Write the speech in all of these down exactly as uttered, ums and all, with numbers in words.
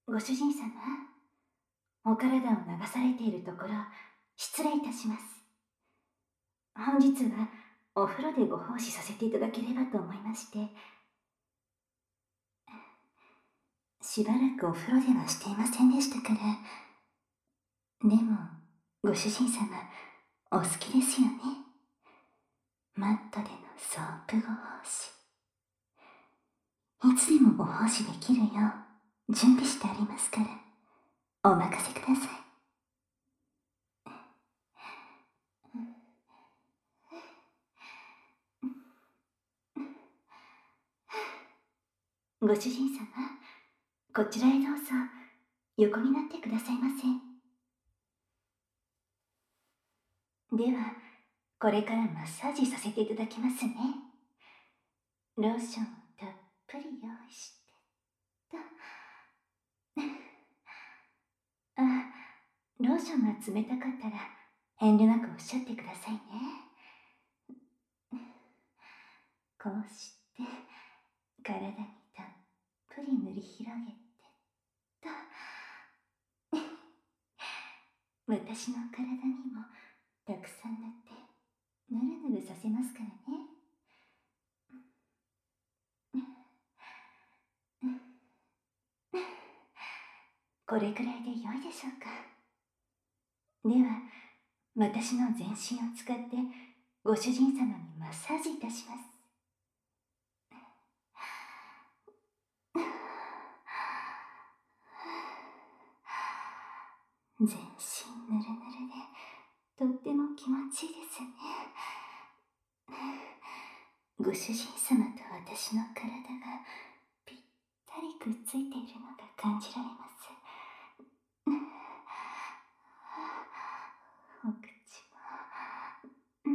ご主人様、お体を流されているところ、失礼いたします。本日はお風呂でご奉仕させていただければと思いまして、しばらくお風呂ではしていませんでしたから。でも、ご主人様、お好きですよね。マットでのソープご奉仕。いつでもご奉仕できるよう準備してありますから、お任せください。ご主人様、こちらへどうぞ、横になってくださいませ。では、これからマッサージさせていただきますね。ローションをたっぷり用意してと。あ、ローションが冷たかったら遠慮なくおっしゃってくださいね。こうして体にたっぷり塗り広げてと。私の体にもたくさん塗ってぬるぬるさせますからね。これくらいで良いでしょうか。では、私の全身を使ってご主人様にマッサージいたします。全身ぬるぬるでとっても気持ちいいですね。ご主人様と私の体がぴったりくっついているのが感じられます。お口も、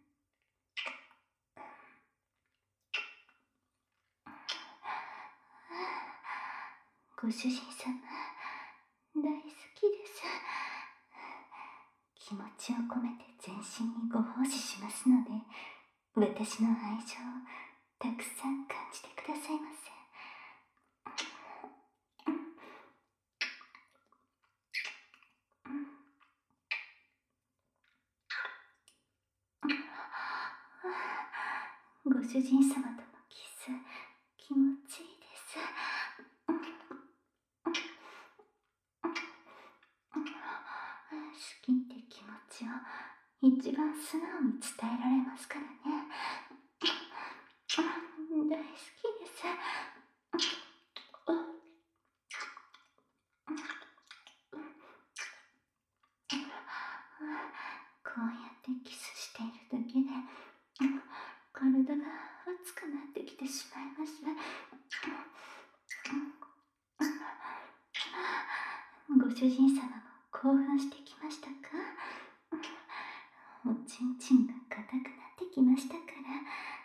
ご主人様、大好きです。気持ちを込めて全身にご奉仕しますので、私の愛情をたくさん感じてくださいませ。ご主人様とのキス、気持ちいいです。好きって気持ちを一番素直に伝えられますからね。大好きです。こうやってキスしているだけで体が熱くなってきてしまいます。ご主人様も興奮してきましたか？おちんちんが硬くなってきましたから。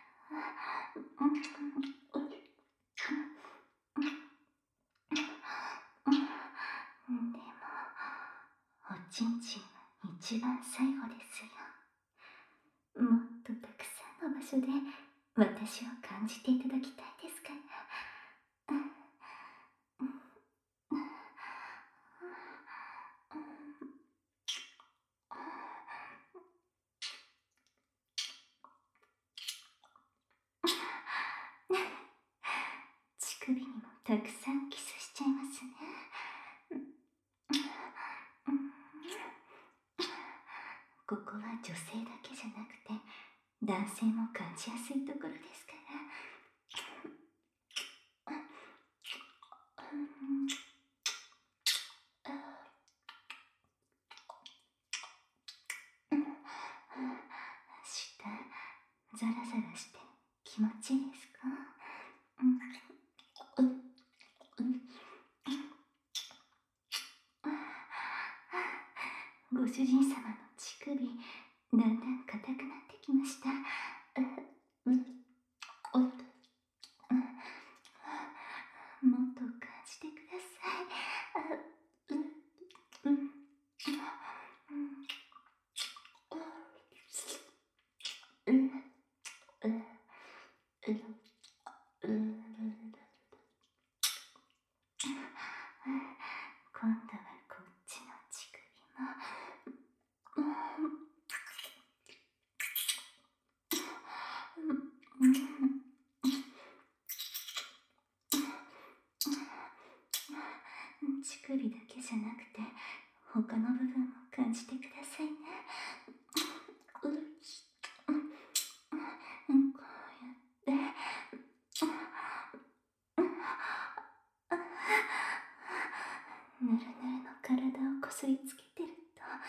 でも、おちんちんが一番最後ですよ。もっとたくさんの場所で私を感じていただきたいですから。乳首にもたくさんキスしちゃいますね。ここは女性だけじゃなくて男性も感じやすいところですから。下ザラザラして気持ちいいですか？ご主人様の乳首、だんだん硬くなってきました。もっと感じてください。 じゃなくて他の部分も感じてくださいね。うっうんこうやってぬるぬるの体をこすりつけてる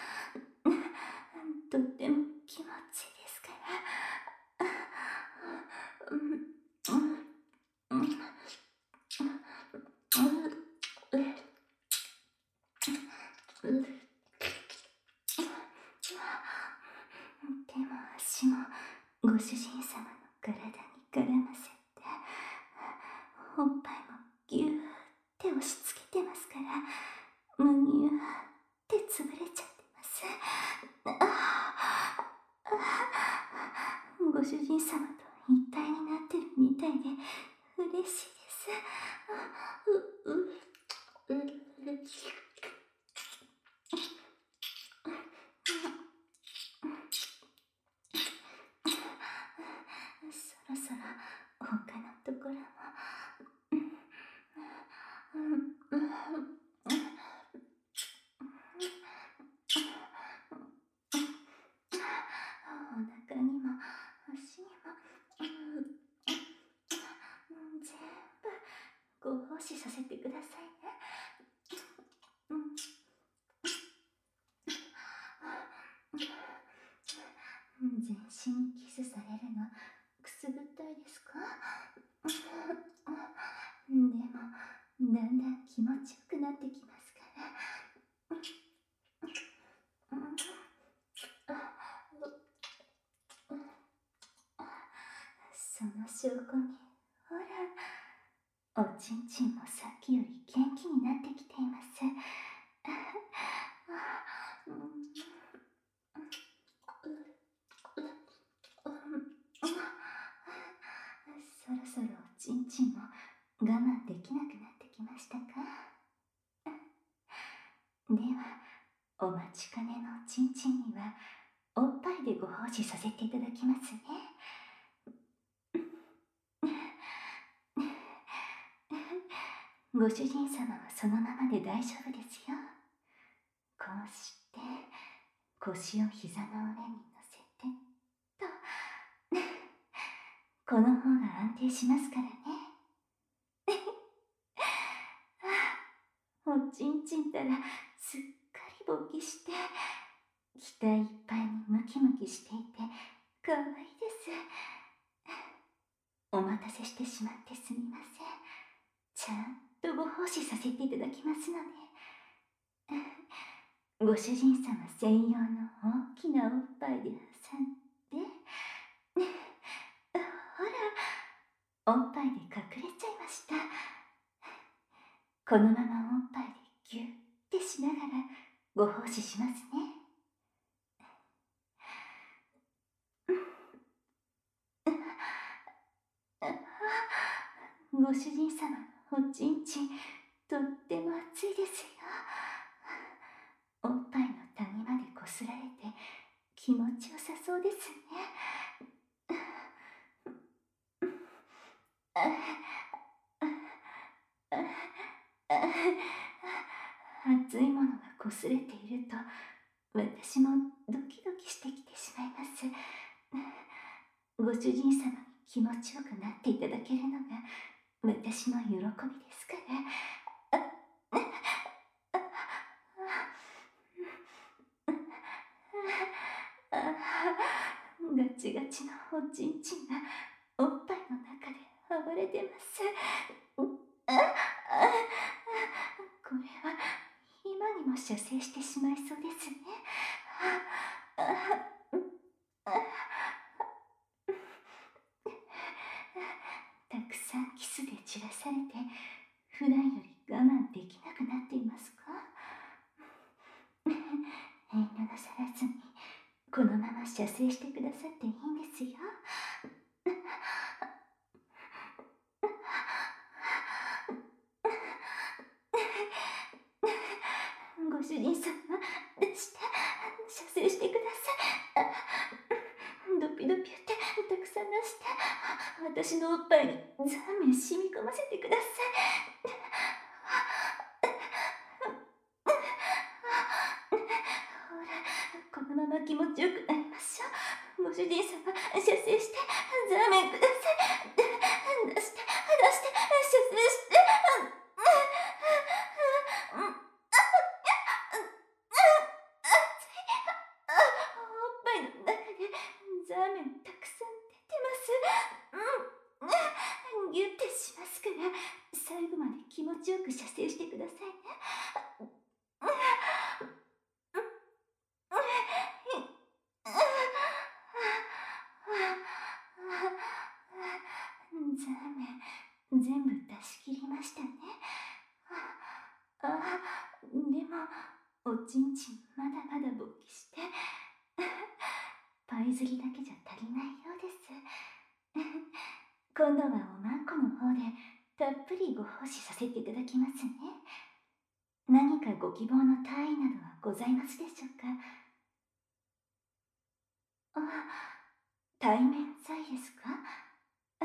ととっても気持ちいいですから。うんうんうんうん手も足もご主人様の体に絡ませて、おっぱいもぎゅーって押し付けてますから、むにゅーって潰れちゃってます。ご主人様と一体になってるみたいで嬉しいです。ううううそろそろ他のところも。お腹にも足にも全部ご奉仕させてくださいね。全身にキスされるのくすぐったいですか？でもだんだん気持ちよくなってきますから。その証拠にほら、おちんちんもさっきより元気になってきています。そろそろおちんちんも我慢できなくなってきましたか？ではお待ちかねのおちんちんにはおっぱいでご奉仕させていただきますね。ご主人様はそのままで大丈夫ですよ。こうして腰を膝の上に乗せてとこの方が安定しますからね。おちんちんたらすっかり勃起して額いっぱいにムキムキしていてかわいいです。お待たせしてしまってすみません。ちゃんとご奉仕させていただきますので。ご主人様専用の大きなおっぱいで挟んで、ほら、おっぱいで隠れちゃいました。このままおっぱいでギュッてしながらご奉仕しますね。ご主人様のおちんちんとっても熱いですよ。おっぱいの谷までこすられて気持ちよさそうですね。熱いものがこすれていると私もドキドキしてきてしまいます。ご主人様に気持ちよくなっていただけるのが私の喜びですから。ガチガチのおちんちんがおっぱいの中で暴れてます。これは今にも射精してしまいそうですね。たくさんキスで散らされて普段より我慢できなくなっていますか？遠慮なさらずにこのまま射精してくださっていいんですよ。ご主人様、出して射精してください。ドピドピってたくさん出して私のおっぱいにザーメン染み込ませてください。 まま気持ちよくなりましょう。ご主人様、射精して、ザーメンください。出して、出して、射精して。うんうんうんうんあおっぱいの中でザーメンたくさん出てます。うん。ギュッてしますから、最後まで気持ちよく射精してくださいね。ザーメン全部出し切りましたね。あ、でもおちんちんまだまだ勃起してパイ釣りだけじゃ足りないようです。今度はおまんこの方でたっぷりご奉仕させていただきますね。何かご希望の単位などはございますでしょうか。あ、対面剤ですか。はい、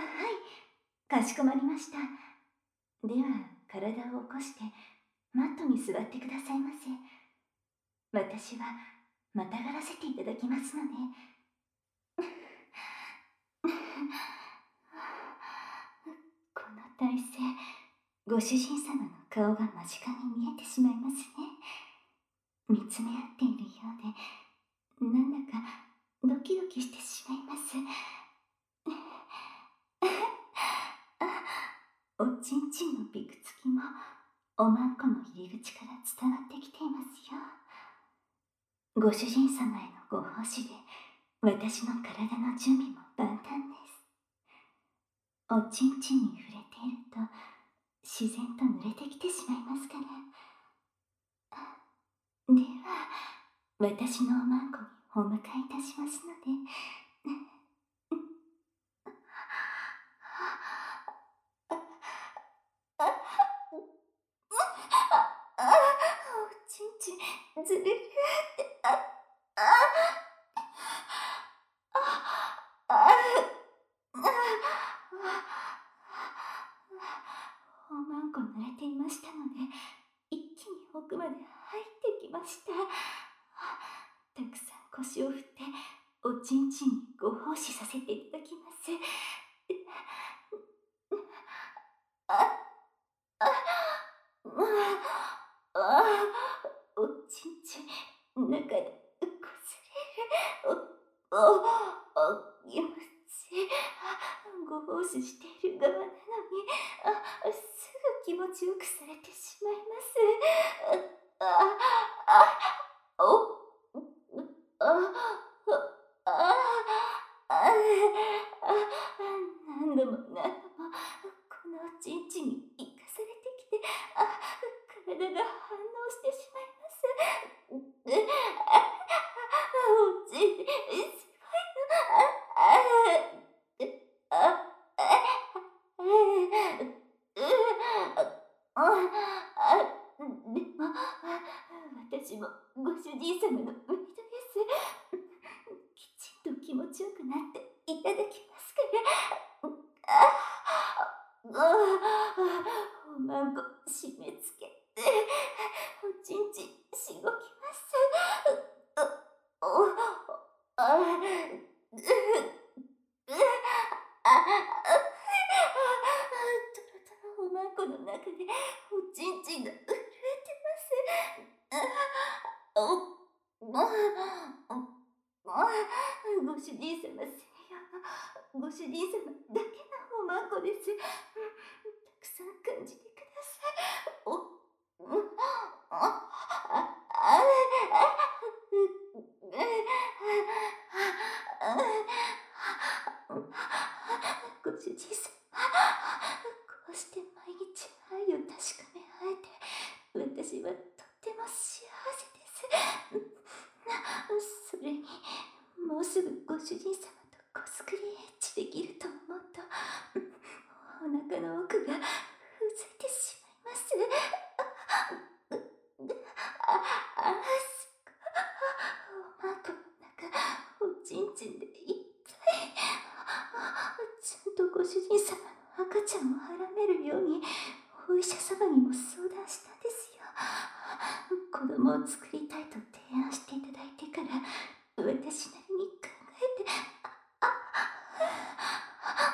かしこまりました。では体を起こしてマットに座ってくださいませ。私はまたがらせていただきますので。この体勢、ご主人様の顔が間近に見えてしまいますね。見つめ合っているようで、なんだかドキドキしてしまいます。おちんちんのびくつきもおまんこの入り口から伝わってきていますよ。ご主人様へのご奉仕で私の体の準備も万端です。おちんちんに触れていると自然と濡れてきてしまいますから。では私のおまんこにお迎えいたしますので。おちんちんずるるってああああおまんこ濡れていましたので一気に奥まで入ってきました。たくさん腰を振っておちんちんにご奉仕させていただきます。あああおちんちん中でこすれる。おおお気持ちいい。ご奉仕している側なのにあすぐ気持ちよくされてしまいます。ああおあああ何度も何度もこのおちんちんに生かされてきてあ体が反応してしまいます。おちんすごいあああでも私もご主人様のメイドです。きちんと気持ちよくなっていただきますから。おまんこ締め付けておちんちんしごきます。おあトロトロおまんこの中でおちんちんが震えてます。おご主人様専用のご主人様だけのおまんこです。たくさん感じてください。おああご主人様、こうして毎日愛を確かめ合えて私はとっても幸せです。それにもうすぐご主人様とコスクリエッチできると思うとお腹の奥がうずいてしまいます。ああすおまんこの中おちんちんでいっぱい。ちゃんとご主人様の赤ちゃんをはらめるようにお医者様にも相談したんですよ。子供を作りたいと提案していただいてから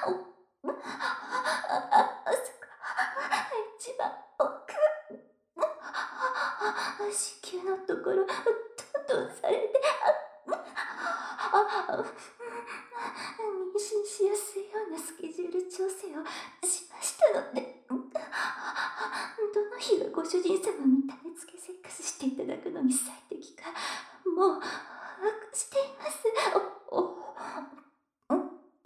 おああ、そこ、一番奥、子宮のところ、トントンされて、ああ、妊娠しやすいようなスケジュール調整をしましたので、どの日がご主人様に種付けセックスしていただくのに最適か、もう把握しています。お、お、お、お、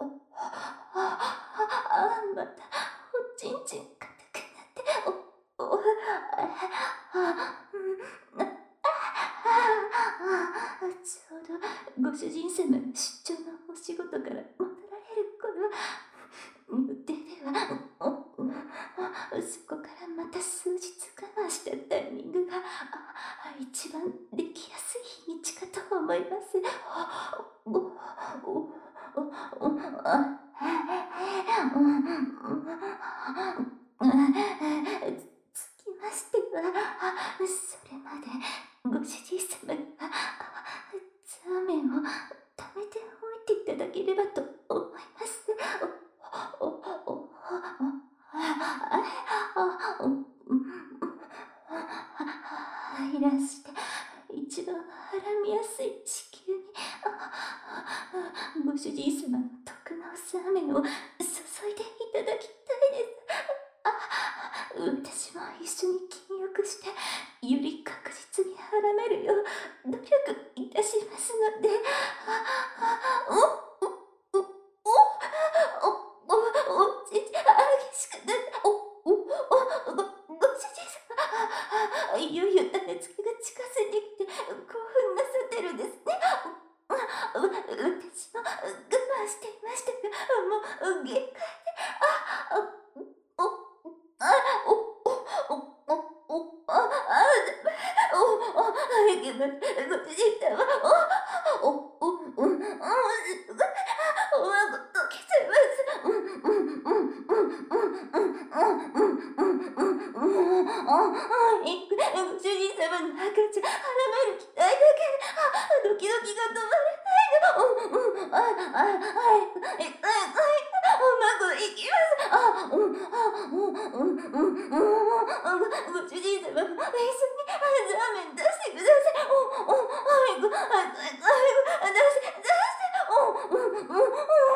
あ、また、おちんちん硬くなって、お、お、あ、あ、うん、あ、あ、ちょうどご主人様の出張のお仕事から戻られる頃、予定では、お、お、そこからまた数日我慢したタイミングが、あ、一番できやすい日にちかと思います。お、お、お、お、お、あ、うん、つきましては、それまでご主人様にはザーメンを貯めておいていただければと思います。お、お、お、お、あ、お、いらして、一番はらみやすい地球に、ご主人様の特納ザーメンを注いでいただきたいです。私も一緒に禁欲して、より確実にはらめるよう努力いたしますので、お、お、お、お、お、お、お、ち、激しくなった、お、お、お、ご、ご主人様、いよいよ種付けが近づいてきて、興奮なさってるんですね。私も我慢していましたが、もう限界で、あ、あ、お、あ、お、お、お、お、お、あ、あ、お、お、いけます。ご主人様、お、お、お、うん、うん、すごい、おまごとけちゃいます。うん、うん、うん、うん、うん、うん、うん、うん、うん、うん、うん、あ、いく、ご主人様の赤ちゃん、はらめる期待だけで、あ、ドキドキが止まらないの。うん、うん、あ、あ、はい、はい、はい、おまごいきます。あ、うん、あ、うん、うん、うん、うん、ご主人様も一緒にザーメン出してください。お、お、はい、ご、はい、はい、はい、出して、出して、お、うん、うん、うん、うん、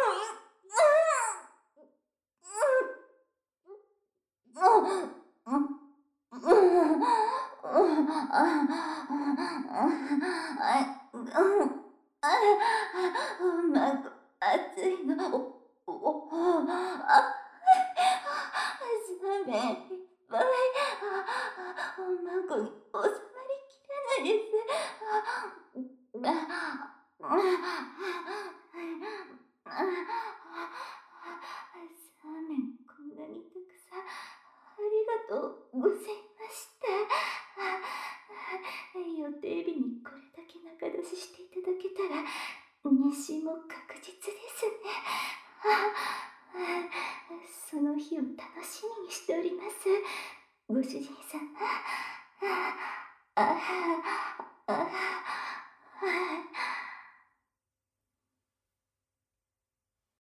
うん、うん、うん、あ、うん、あ、うまく、熱いの、お、お、あ、ザーメン、いっぱい、あ、おまごに収まりきらないです。あ、あ、ザーメン、こんなにたくさん、ありがとうございました。予定日にこれだけ仲出ししていただけたら、妊娠も確実ですね。その日を楽しみにしております。ご主人様。